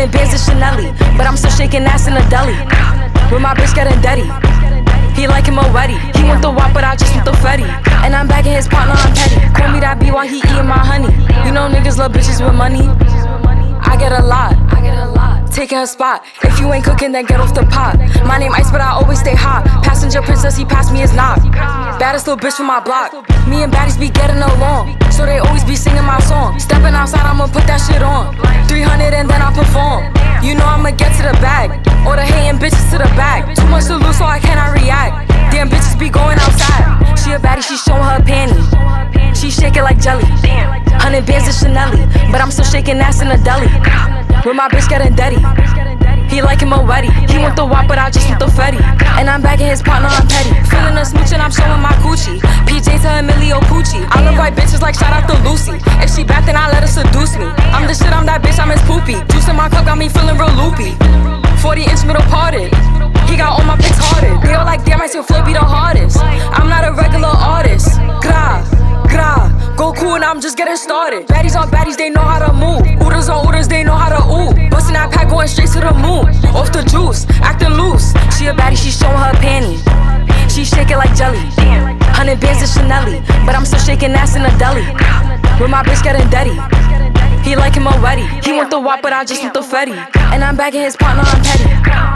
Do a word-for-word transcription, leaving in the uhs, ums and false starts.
Hundred bands of Chanel, but I'm still shaking ass in the deli. With my bitch getting dirty. He like him already. He want the wop, but I just want the Fetty. And I'm bagging his partner, I'm petty. Call me that B while he eating my honey. You know niggas love bitches with money. I get a lot. I get a lot. Taking her spot. If you ain't cooking, then get off the pot. My name Ice, but I always stay hot. Passenger princess, he passed me his knock. Baddest little bitch from my block. Me and baddies be getting along, so they always be singing my song. Stepping outside, I'ma put that shit on. three hundred and then I perform. You know I'ma get to the bag. All the hating bitches to the back. Too much to lose, so I cannot react. Damn bitches be going outside. She a baddie, she showing her panty. She shake it like jelly. Hundred bands of Chanel, but I'm still shaking ass in the deli. With my bitch getting dirty. He like him already. He want the wop, but I just want the Fetty. And I'm bagging his partner, I'm petty. Feeling a smooch and I'm showing my Gucci. P J to Emilio Pucci. I love white bitches like shout out to Lucy. If she bad, then I let her seduce me. I'm the shit, I'm that bitch, I'm his poopy. Juice in my cup got me feeling real loopy. forty inch middle parted. He got all my pics hearted. They all like, damn, I still flow be the hardest. I'm not a regular artist. Gra, gra, go cool and I'm just getting started. Baddies on baddies, they know how to move. Ooders on ooders, they know how to ooh. Bustin' that pack, going straight to the moon. Off the juice, acting loose. She a baddie, she showing her panty. She shake it like jelly. Hundred bands of Chanel, but I'm still shaking ass in the deli. With my bitch getting dirty. He like him already. He want the wop, but I just want the Fetty. And I'm bagging his partner, I'm petty.